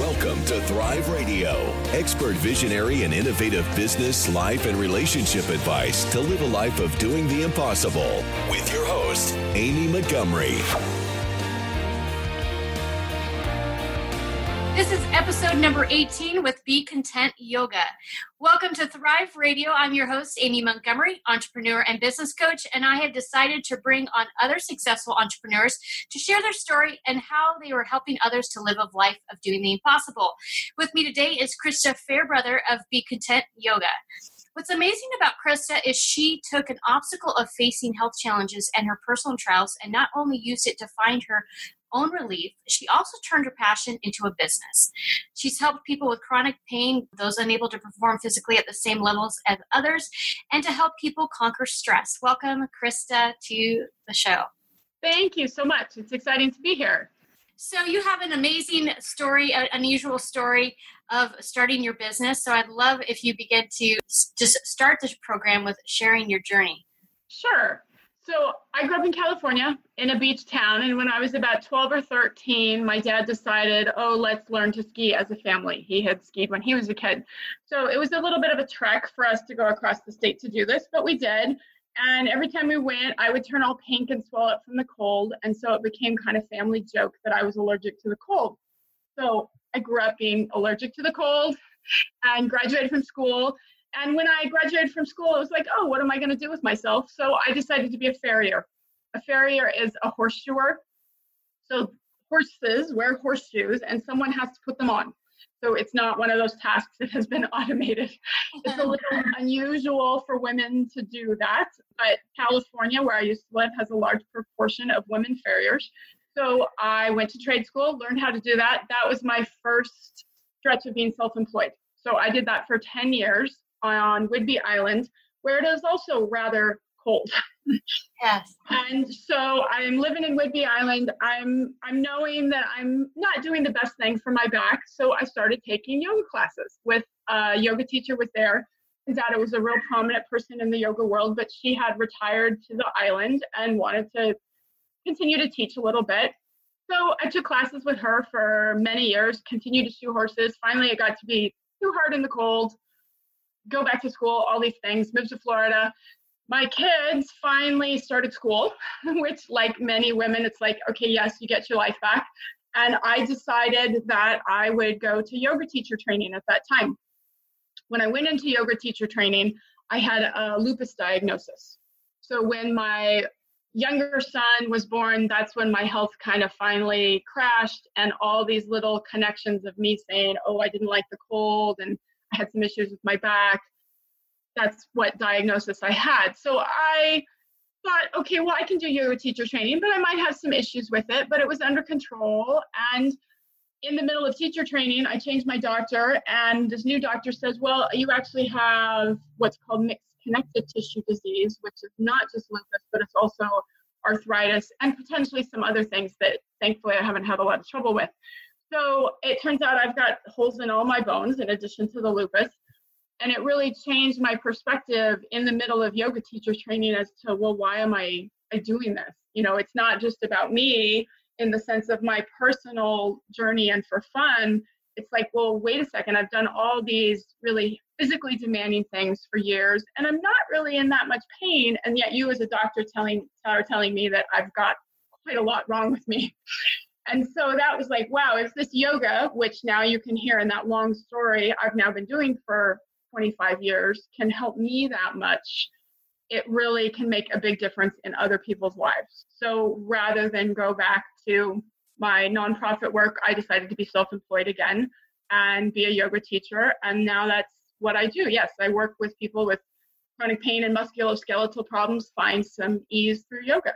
Welcome to Thrive Radio, expert visionary and innovative business, life, and relationship advice to live a life of doing the impossible with your host, Amy Montgomery. This is episode number 18 with Be Content Yoga. Welcome to Thrive Radio. I'm your host, Amy Montgomery, entrepreneur and business coach, and I have decided to bring on other successful entrepreneurs to share their story and how they are helping others to live a life of doing the impossible. With me today is Krista Fairbrother of Be Content Yoga. What's amazing about Krista is she took an obstacle of facing health challenges and her personal trials and not only used it to find her own relief, she also turned her passion into a business. She's helped people with chronic pain, those unable to perform physically at the same levels as others, and to help people conquer stress. Welcome, Krista, to the show. Thank you so much. It's exciting to be here. So you have an amazing story, an unusual story of starting your business. So I'd love if you begin to just start this program with sharing your journey. Sure. So I grew up in California in a beach town. And when I was about 12 or 13, my dad decided, let's learn to ski as a family. He had skied when he was a kid. So it was a little bit of a trek for us to go across the state to do this, but we did. And every time we went, I would turn all pink and swell up from the cold. And so it became kind of family joke that I was allergic to the cold. So I grew up being allergic to the cold and graduated from school. And when I graduated from school, I was like, what am I going to do with myself? So I decided to be a farrier. A farrier is a horseshoer. So horses wear horseshoes and someone has to put them on. So it's not one of those tasks that has been automated. It's a little unusual for women to do that. But California, where I used to live, has a large proportion of women farriers. So I went to trade school, learned how to do that. That was my first stretch of being self-employed. So I did that for 10 years. On Whidbey Island, where it is also rather cold. Yes. And so I'm living in Whidbey Island. I'm knowing that I'm not doing the best thing for my back. So I started taking yoga classes with a yoga teacher was there. Turns out it was a real prominent person in the yoga world, but she had retired to the island and wanted to continue to teach a little bit. So I took classes with her for many years, continued to shoe horses. Finally, it got to be too hard in the cold. Go back to school, all these things, moved to Florida. My kids finally started school, which like many women, it's like, okay, yes, you get your life back. And I decided that I would go to yoga teacher training at that time. When I went into yoga teacher training, I had a lupus diagnosis. So when my younger son was born, that's when my health kind of finally crashed and all these little connections of me saying, I didn't like the cold and I had some issues with my back. That's what diagnosis I had. So I thought, okay, well, I can do yoga teacher training, but I might have some issues with it, but it was under control. And in the middle of teacher training, I changed my doctor, and this new doctor says, well, you actually have what's called mixed connective tissue disease, which is not just lupus, but it's also arthritis and potentially some other things that thankfully I haven't had a lot of trouble with. So it turns out I've got holes in all my bones in addition to the lupus. And it really changed my perspective in the middle of yoga teacher training as to, well, why am I doing this? It's not just about me in the sense of my personal journey and for fun. It's like, well, wait a second, I've done all these really physically demanding things for years, and I'm not really in that much pain. And yet you as a doctor are telling me that I've got quite a lot wrong with me. And so that was like, wow, if this yoga, which now you can hear in that long story I've now been doing for 25 years, can help me that much, it really can make a big difference in other people's lives. So rather than go back to my nonprofit work, I decided to be self-employed again and be a yoga teacher. And now that's what I do. Yes, I work with people with chronic pain and musculoskeletal problems, find some ease through yoga.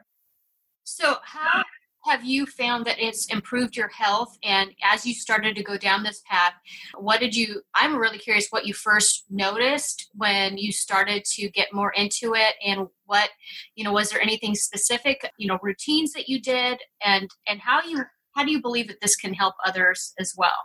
So how have you found that it's improved your health? And as you started to go down this path, I'm really curious what you first noticed when you started to get more into it, and what, was there anything specific, routines that you did, and how do you believe that this can help others as well?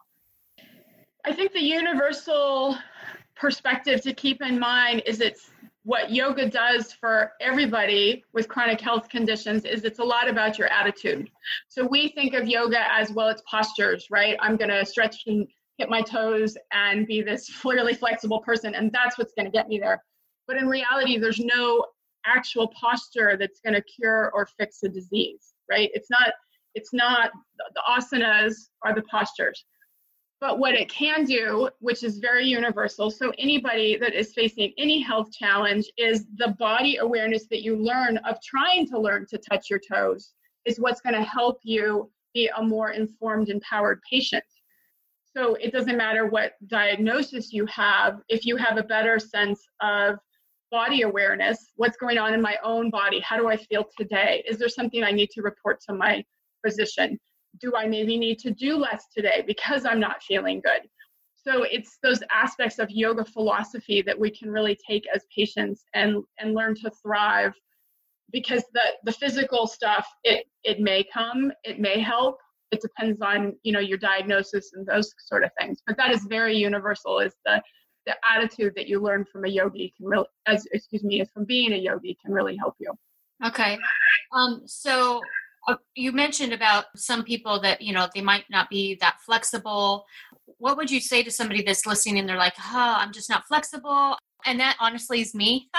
I think the universal perspective to keep in mind is it's what yoga does for everybody with chronic health conditions is it's a lot about your attitude. So we think of yoga as, well, it's postures, right? I'm going to stretch and hit my toes and be this really flexible person, and that's what's going to get me there. But in reality, there's no actual posture that's going to cure or fix a disease, right? It's not the asanas are the postures. But what it can do, which is very universal, so anybody that is facing any health challenge, is the body awareness that you learn of trying to learn to touch your toes is what's going to help you be a more informed, empowered patient. So it doesn't matter what diagnosis you have, if you have a better sense of body awareness, what's going on in my own body, how do I feel today? Is there something I need to report to my physician? Do I maybe need to do less today because I'm not feeling good? So it's those aspects of yoga philosophy that we can really take as patients and learn to thrive, because the physical stuff, it may come, it may help. It depends on, your diagnosis and those sort of things. But that is very universal, is the attitude that you learn from a yogi from being a yogi can really help you. Okay. So you mentioned about some people that, they might not be that flexible. What would you say to somebody that's listening and they're like, I'm just not flexible? And that honestly is me.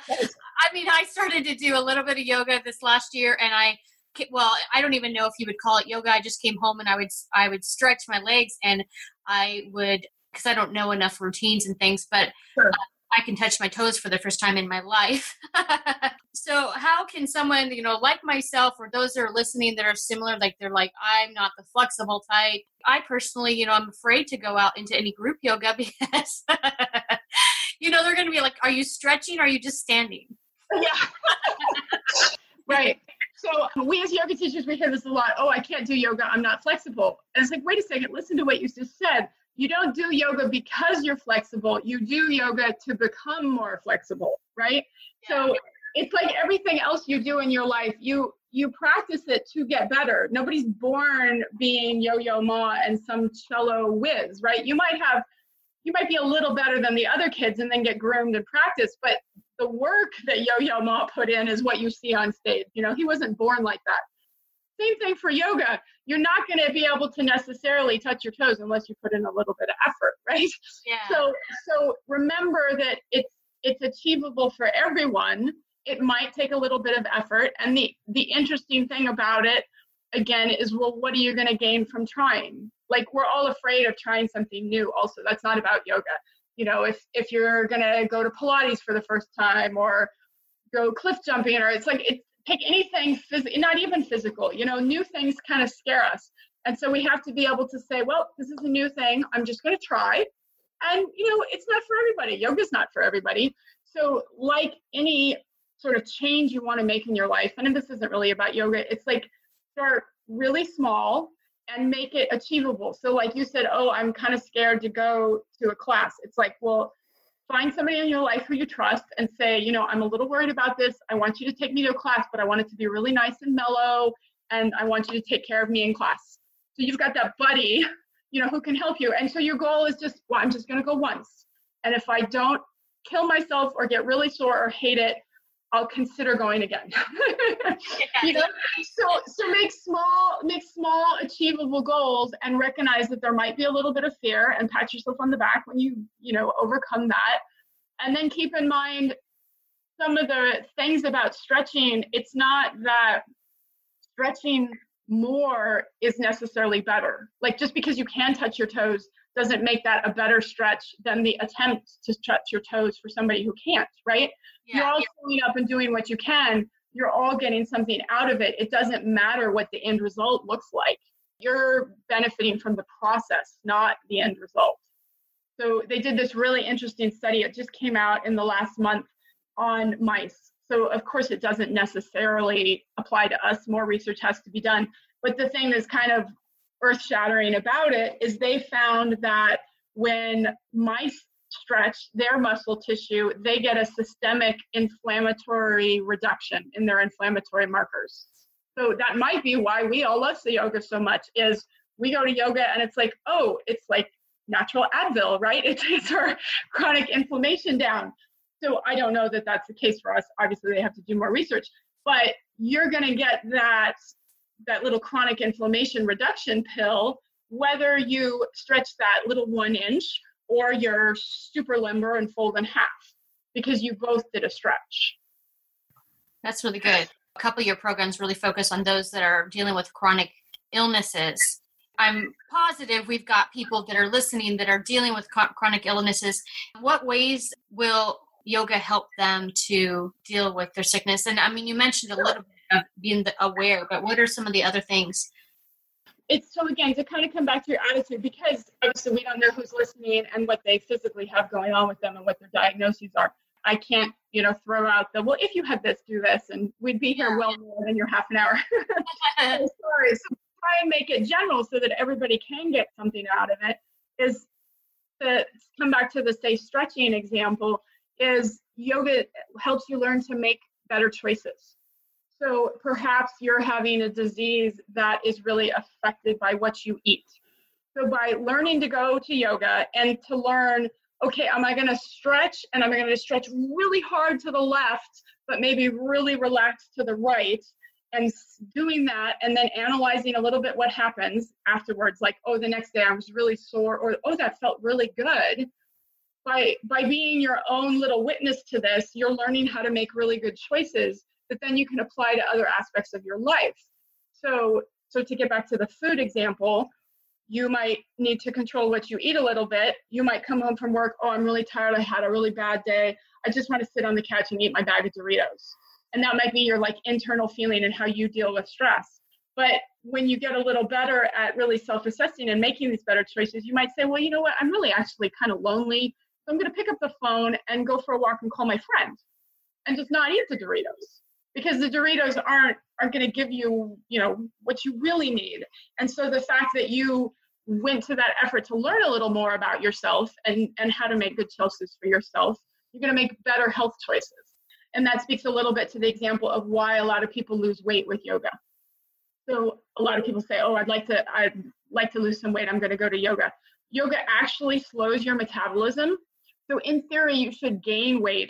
I started to do a little bit of yoga this last year, and I don't even know if you would call it yoga. I just came home and I would stretch my legs, and I would, because I don't know enough routines and things, but sure. I can touch my toes for the first time in my life. So how can someone, like myself, or those that are listening that are similar, like they're like, I'm not the flexible type. I personally, I'm afraid to go out into any group yoga because, they're going to be like, are you stretching? Or are you just standing? Yeah. Right. So we as yoga teachers, we hear this a lot. Oh, I can't do yoga. I'm not flexible. And it's like, wait a second, listen to what you just said. You don't do yoga because you're flexible. You do yoga to become more flexible, right? Yeah. So it's like everything else you do in your life, you practice it to get better. Nobody's born being Yo-Yo Ma and some cello whiz, right? You might be a little better than the other kids and then get groomed and practice, but the work that Yo-Yo Ma put in is what you see on stage. He wasn't born like that. Same thing for yoga. You're not going to be able to necessarily touch your toes unless you put in a little bit of effort, right? Yeah. So remember that it's achievable for everyone. It might take a little bit of effort. And the interesting thing about it, again, is, well, what are you going to gain from trying? Like, we're all afraid of trying something new also. That's not about yoga. If you're going to go to Pilates for the first time, or go cliff jumping, or pick anything, not even physical, new things kind of scare us. And so we have to be able to say, well, this is a new thing. I'm just going to try. And, it's not for everybody. Yoga's not for everybody. So like any sort of change you want to make in your life, and this isn't really about yoga, it's like start really small and make it achievable. So like you said, oh, I'm kind of scared to go to a class. It's like, well, find somebody in your life who you trust and say, I'm a little worried about this. I want you to take me to a class, but I want it to be really nice and mellow, and I want you to take care of me in class. So you've got that buddy, who can help you. And so your goal is just, well, I'm just going to go once. And if I don't kill myself or get really sore or hate it, I'll consider going again. So make small achievable goals, and recognize that there might be a little bit of fear, and pat yourself on the back when you overcome that. And then keep in mind some of the things about stretching. It's not that stretching more is necessarily better. Like, just because you can touch your toes doesn't make that a better stretch than the attempt to stretch your toes for somebody who can't, right? Yeah. You're all showing up and doing what you can. You're all getting something out of it. It doesn't matter what the end result looks like. You're benefiting from the process, not the end result. So they did this really interesting study. It just came out in the last month on mice. So of course it doesn't necessarily apply to us. More research has to be done. But the thing that's kind of earth-shattering about it is they found that when mice stretch their muscle tissue, they get a systemic inflammatory reduction in their inflammatory markers. So that might be why we all love yoga so much, is we go to yoga and it's like, oh, it's like natural Advil, right? It takes our chronic inflammation down. So I don't know that that's the case for us. Obviously, they have to do more research, but you're going to get that little chronic inflammation reduction pill whether you stretch that little 1 inch or you're super limber and fold in half, because you both did a stretch. That's really good. A couple of your programs really focus on those that are dealing with chronic illnesses. I'm positive we've got people that are listening that are dealing with chronic illnesses. What ways will yoga help them to deal with their sickness? And I mean, you mentioned a little bit of being aware, but what are some of the other things? It's so, again, to kind of come back to your attitude, because obviously we don't know who's listening and what they physically have going on with them and what their diagnoses are. I can't, throw out well, if you had this, do this, and we'd be here well more than your half an hour. Sorry. So try and make it general so that everybody can get something out of it. Is to come back to the, say, stretching example, is yoga helps you learn to make better choices. So perhaps you're having a disease that is really affected by what you eat. So by learning to go to yoga and to learn, okay, am I going to stretch, and I'm going to stretch really hard to the left, but maybe really relaxed to the right, and doing that, and then analyzing a little bit what happens afterwards, like, oh, the next day I was really sore, or, oh, that felt really good. By being your own little witness to this, you're learning how to make really good choices that then you can apply to other aspects of your life. So to get back to the food example, you might need to control what you eat a little bit. You might come home from work, oh, I'm really tired, I had a really bad day, I just want to sit on the couch and eat my bag of Doritos. And that might be your internal feeling and how you deal with stress. But when you get a little better at really self-assessing and making these better choices, you might say, well, you know what, I'm really actually kind of lonely, so I'm going to pick up the phone and go for a walk and call my friend and just not eat the Doritos. Because the Doritos aren't going to give you, what you really need. And so the fact that you went to that effort to learn a little more about yourself and how to make good choices for yourself, you're going to make better health choices. And that speaks a little bit to the example of why a lot of people lose weight with yoga. So a lot of people say, oh, I'd like to lose some weight, I'm going to go to yoga. Yoga actually slows your metabolism. So in theory, you should gain weight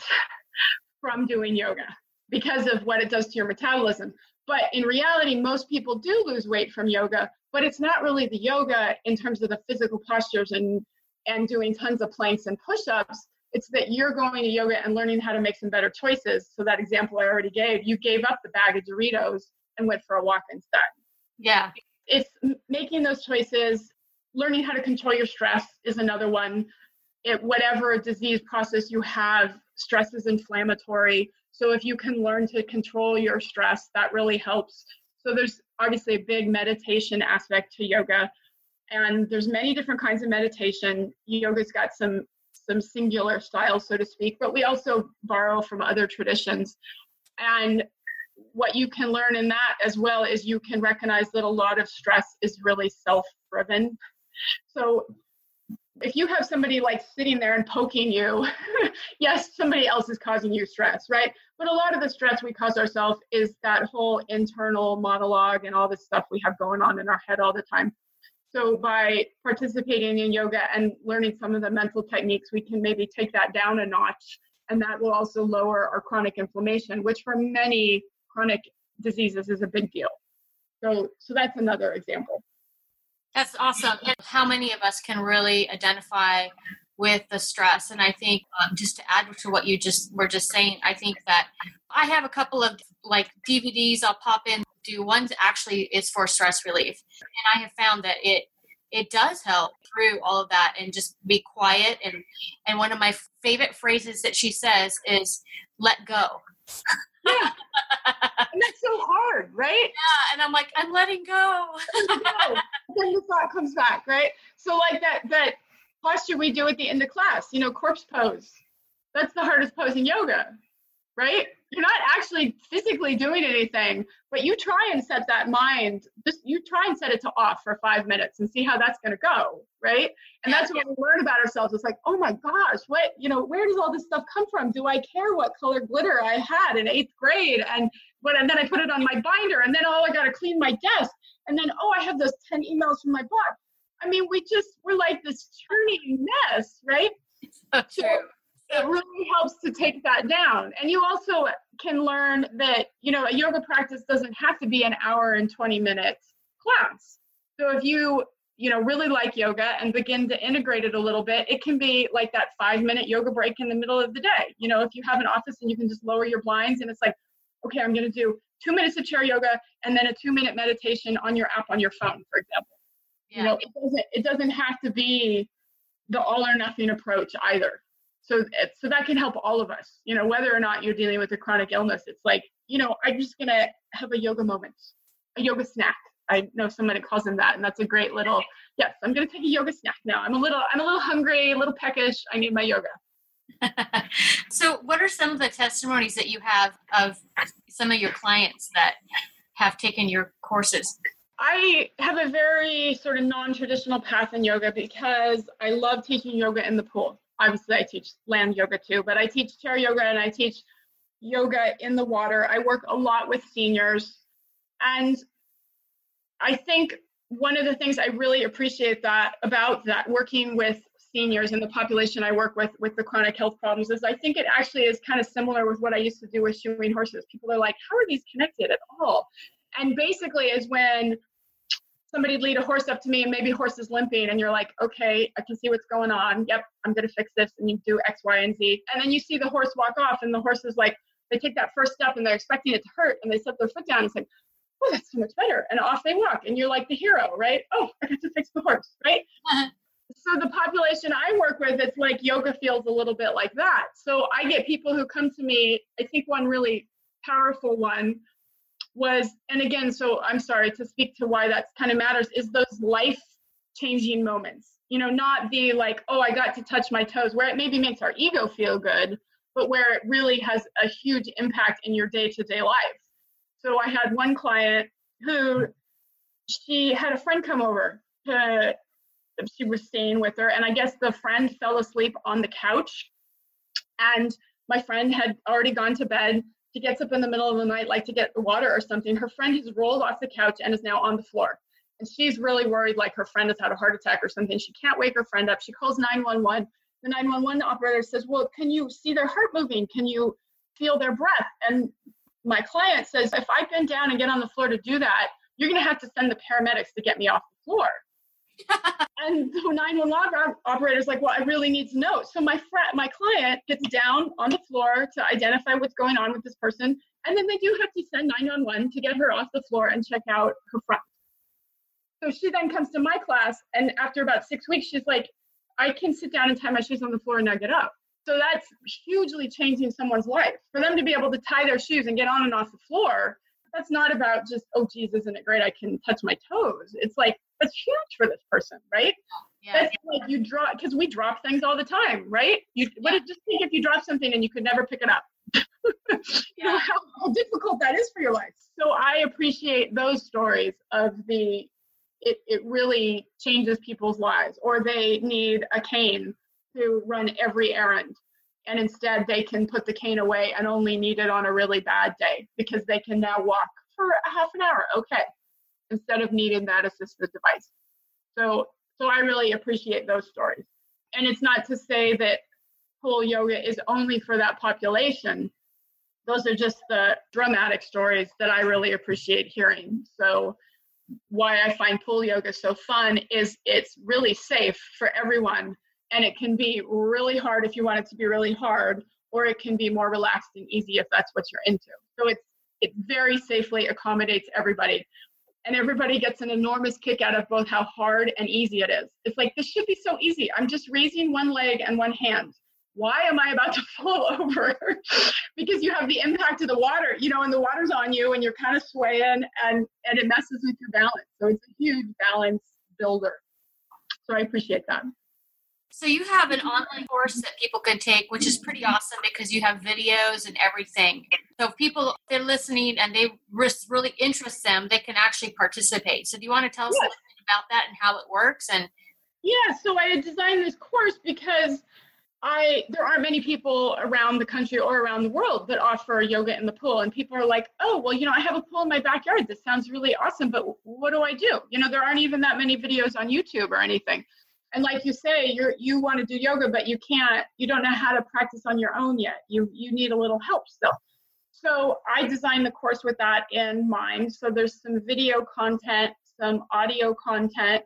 from doing yoga, because of what it does to your metabolism. But in reality, most people do lose weight from yoga, but it's not really the yoga in terms of the physical postures and doing tons of planks and push-ups. It's that you're going to yoga and learning how to make some better choices. So that example I already gave, you gave up the bag of Doritos and went for a walk instead. Yeah. It's making those choices. Learning how to control your stress is another one. Whatever disease process you have, stress is inflammatory. So if you can learn to control your stress, that really helps. So there's obviously a big meditation aspect to yoga, and there's many different kinds of meditation. Yoga's got some singular styles, so to speak, but we also borrow from other traditions. And what you can learn in that as well is you can recognize that a lot of stress is really self-driven. So if you have somebody sitting there and poking you, yes, somebody else is causing you stress, right? But a lot of the stress we cause ourselves is that whole internal monologue and all this stuff we have going on in our head all the time. So by participating in yoga and learning some of the mental techniques, we can maybe take that down a notch, and that will also lower our chronic inflammation, which for many chronic diseases is a big deal. So that's another example. That's awesome. And how many of us can really identify with the stress? And I think just to add to what you were just saying, I think that I have a couple of DVDs I'll pop in. One actually is for stress relief. And I have found that it does help through all of that and just be quiet. And one of my favorite phrases that she says is, let go. Yeah. And that's so hard, right? Yeah. And I'm like, I'm letting go. Then the thought comes back, right? So that posture we do at the end of class, corpse pose. That's the hardest pose in yoga, right? You're not actually physically doing anything, but you try and set that mind, you try and set it to off for 5 minutes and see how that's going to go, right? And that's what we learn about ourselves. It's like, oh my gosh, where does all this stuff come from? Do I care what color glitter I had in 8th grade? And then I put it on my binder, and then, I got to clean my desk. And then, I have those 10 emails from my boss. I mean, we're like this churning mess, right? So true. It really helps to take that down. And you also can learn that, a yoga practice doesn't have to be an hour and 20 minutes class. So if you really like yoga and begin to integrate it a little bit, it can be like that 5-minute yoga break in the middle of the day. If you have an office and you can just lower your blinds and it's like, okay, I'm going to do 2 minutes of chair yoga and then a 2-minute meditation on your app on your phone, for example. Yeah. It doesn't have to be the all or nothing approach either. So that can help all of us, whether or not you're dealing with a chronic illness. It's like, I'm just going to have a yoga moment, a yoga snack. I know somebody calls them that, and that's a great little, yes, I'm going to take a yoga snack now. I'm a little hungry, a little peckish. I need my yoga. So what are some of the testimonies that you have of some of your clients that have taken your courses? I have a very sort of non-traditional path in yoga because I love teaching yoga in the pool. Obviously, I teach land yoga too, but I teach chair yoga and I teach yoga in the water. I work a lot with seniors. And I think one of the things I really appreciate about that working with seniors and the population I work with the chronic health problems is I think it actually is kind of similar with what I used to do with shoeing horses. People are like, how are these connected at all? And basically is when somebody'd lead a horse up to me and maybe horse is limping and you're like, okay, I can see what's going on. Yep, I'm going to fix this. And you do X, Y, and Z. And then you see the horse walk off and the horse is like, they take that first step and they're expecting it to hurt and they set their foot down and say, oh, that's so much better. And off they walk. And you're like the hero, right? Oh, I got to fix the horse, right? Uh-huh. So the population I work with, it's like yoga feels a little bit like that. So I get people who come to me. I think one really powerful one was, and again, so I'm sorry to speak to why that kind of matters, is those life-changing moments. Not the like, oh, I got to touch my toes, where it maybe makes our ego feel good, but where it really has a huge impact in your day-to-day life. So I had one client who, she had a friend come over. She was staying with her, and I guess the friend fell asleep on the couch, and my friend had already gone to bed. She gets up in the middle of the night, like to get water or something. Her friend has rolled off the couch and is now on the floor. And she's really worried, like her friend has had a heart attack or something. She can't wake her friend up. She calls 911. The 911 operator says, well, can you see their heart moving? Can you feel their breath? And my client says, if I bend down and get on the floor to do that, you're going to have to send the paramedics to get me off the floor. And the 911 operator's like, well, I really need to know. So my client gets down on the floor to identify what's going on with this person. And then they do have to send 911 to get her off the floor and check out her friend. So she then comes to my class. And after about 6 weeks, she's like, I can sit down and tie my shoes on the floor and now get up. So that's hugely changing someone's life. For them to be able to tie their shoes and get on and off the floor, that's not about just, oh, geez, isn't it great? I can touch my toes. It's like, that's huge for this person, right? Yeah. That's like you drop, because we drop things all the time, right? Just think if you drop something and you could never pick it up. You know how difficult that is for your life. So I appreciate those stories of it really changes people's lives, or they need a cane to run every errand. And instead they can put the cane away and only need it on a really bad day because they can now walk for a half an hour. Okay. Instead of needing that assistive device. So I really appreciate those stories. And it's not to say that pool yoga is only for that population. Those are just the dramatic stories that I really appreciate hearing. So why I find pool yoga so fun is it's really safe for everyone. And it can be really hard if you want it to be really hard, or it can be more relaxed and easy if that's what you're into. So it very safely accommodates everybody. And everybody gets an enormous kick out of both how hard and easy it is. It's like, this should be so easy. I'm just raising one leg and one hand. Why am I about to fall over? Because you have the impact of the water, and the water's on you and you're kind of swaying and it messes with your balance. So it's a huge balance builder. So I appreciate that. So you have an online course that people can take, which is pretty awesome because you have videos and everything. So if they're listening and they really interest them, they can actually participate. So do you want to tell us a little bit about that and how it works? And so I had designed this course because there aren't many people around the country or around the world that offer yoga in the pool. And people are like, oh, well, I have a pool in my backyard. This sounds really awesome, but what do I do? There aren't even that many videos on YouTube or anything. And like you say, you want to do yoga, but you don't know how to practice on your own yet. You need a little help still. So I designed the course with that in mind. So there's some video content, some audio content.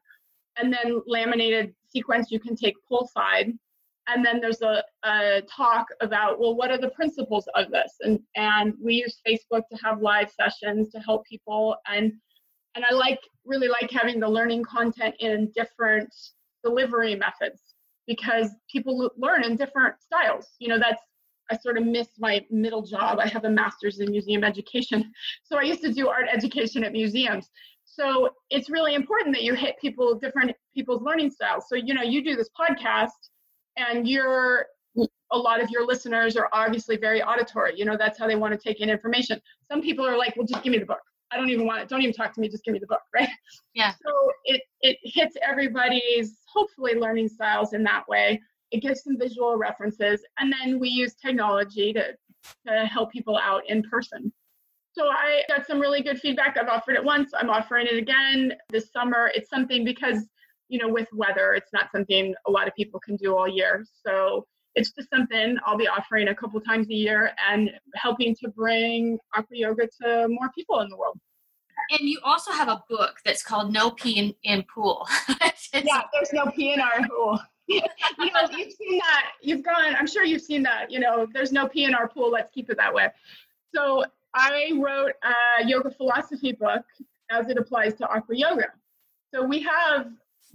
and then laminated sequence you can take poolside. And then there's a talk about, well, what are the principles of this? And we use Facebook to have live sessions to help people. And I really like having the learning content in different delivery methods, because people learn in different styles. I sort of miss my middle job. I have a master's in museum education. So I used to do art education at museums. So it's really important that you hit different people's learning styles. So, you do this podcast, and a lot of your listeners are obviously very auditory. That's how they want to take in information. Some people are like, well, just give me the book. I don't even want it. Don't even talk to me. Just give me the book, right? Yeah. So it hits everybody's, hopefully, learning styles in that way. It gives some visual references. And then we use technology to help people out in person. So I got some really good feedback. I've offered it once. I'm offering it again this summer. It's something because, with weather, it's not something a lot of people can do all year. So it's just something I'll be offering a couple times a year and helping to bring aqua yoga to more people in the world. And you also have a book that's called No Pee in Pool. Yeah, there's no pee in our pool. You've seen that. I'm sure you've seen that. There's no pee in our pool. Let's keep it that way. So I wrote a yoga philosophy book as it applies to aqua yoga. So we have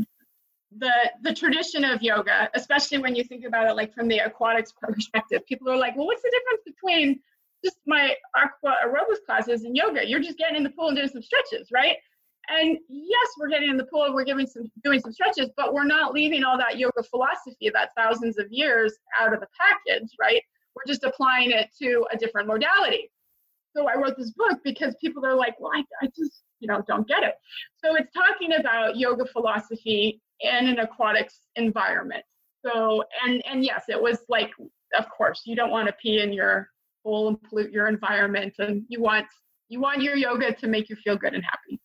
the tradition of yoga, especially when you think about it like from the aquatics perspective. People are like, well, what's the difference between just my aqua aerobics classes and yoga? You're just getting in the pool and doing some stretches, right? And yes, we're getting in the pool, we're doing some stretches, but we're not leaving all that yoga philosophy, that thousands of years, out of the package, right? We're just applying it to a different modality. So I wrote this book because people are like, well, I just, don't get it. So it's talking about yoga philosophy in an aquatics environment. So, and yes, it was like, of course, you don't want to pee in your pool and pollute your environment, and you want your yoga to make you feel good and happy.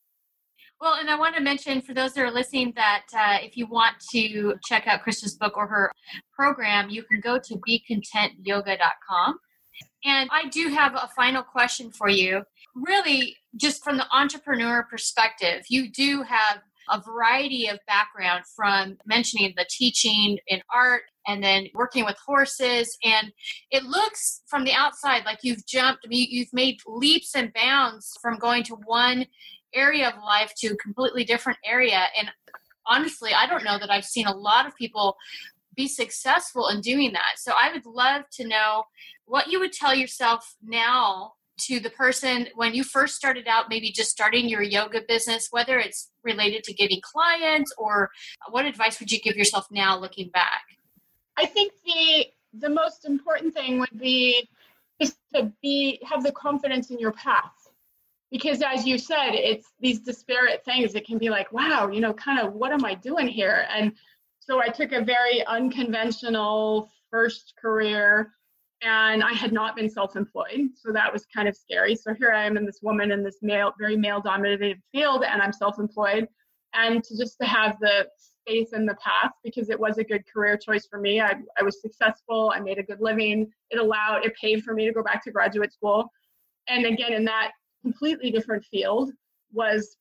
Well, and I want to mention for those that are listening that if you want to check out Krista's book or her program, you can go to becontentyoga.com. And I do have a final question for you. Really, just from the entrepreneur perspective, you do have a variety of background, from mentioning the teaching in art and then working with horses. And it looks from the outside like you've made leaps and bounds from going to one area of life to a completely different area. And honestly, I don't know that I've seen a lot of people be successful in doing that. So I would love to know what you would tell yourself now to the person when you first started out, maybe just starting your yoga business, whether it's related to getting clients, or what advice would you give yourself now looking back? I think the most important thing would be just to have the confidence in your path. Because as you said, it's these disparate things. It can be like, wow, kind of what am I doing here? And so I took a very unconventional first career, and I had not been self-employed. So that was kind of scary. So here I am in this woman in this very male-dominated field, and I'm self-employed. And to have the faith in the path, because it was a good career choice for me. I was successful. I made a good living. It paid for me to go back to graduate school. And again, in that completely different field was,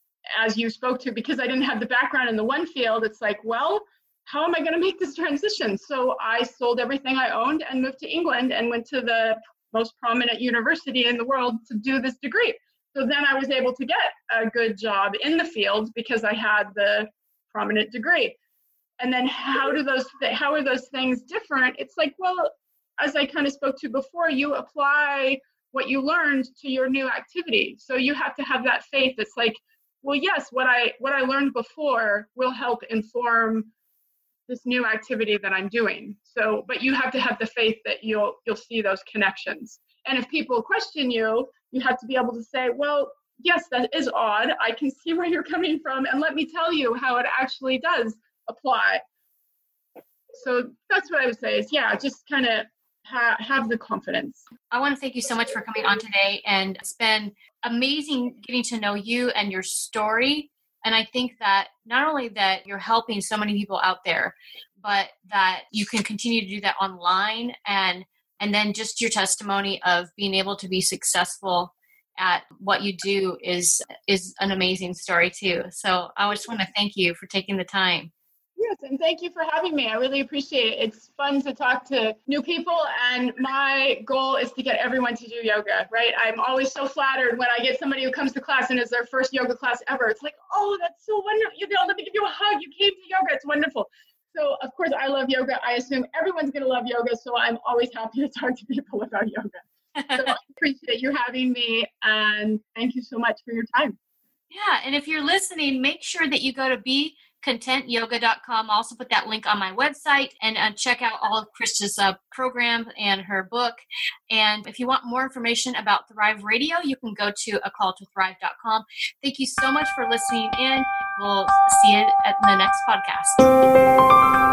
as you spoke to, because I didn't have the background in the one field, it's like, well, how am I going to make this transition? So I sold everything I owned and moved to England and went to the most prominent university in the world to do this degree. So then I was able to get a good job in the field because I had the prominent degree. And then how are those things different? It's like, well, as I kind of spoke to before, you apply what you learned to your new activity. So you have to have that faith. It's like, well, yes, what I learned before will help inform this new activity that I'm doing. So, but you have to have the faith that you'll see those connections. And if people question you, you have to be able to say, well, yes, that is odd. I can see where you're coming from, and let me tell you how it actually does apply. So that's what I would say is, yeah, just kind of have the confidence. I want to thank you so much for coming on today, and it's been amazing getting to know you and your story. And I think that not only that you're helping so many people out there, but that you can continue to do that online, and then just your testimony of being able to be successful at what you do is an amazing story too. So I just want to thank you for taking the time. Yes, and thank you for having me. I really appreciate it. It's fun to talk to new people, and my goal is to get everyone to do yoga, right? I'm always so flattered when I get somebody who comes to class and it's their first yoga class ever. It's like, oh, that's so wonderful. Let me give you a hug. You came to yoga. It's wonderful. So, of course, I love yoga. I assume everyone's going to love yoga, so I'm always happy to talk to people about yoga. So I appreciate you having me, and thank you so much for your time. Yeah, and if you're listening, make sure that you go to BeContentYoga.com. I'll also put that link on my website, and check out all of Krista's program and her book. And if you want more information about Thrive Radio, you can go to acalltothrive.com. Thank you so much for listening in. We'll see you at the next podcast.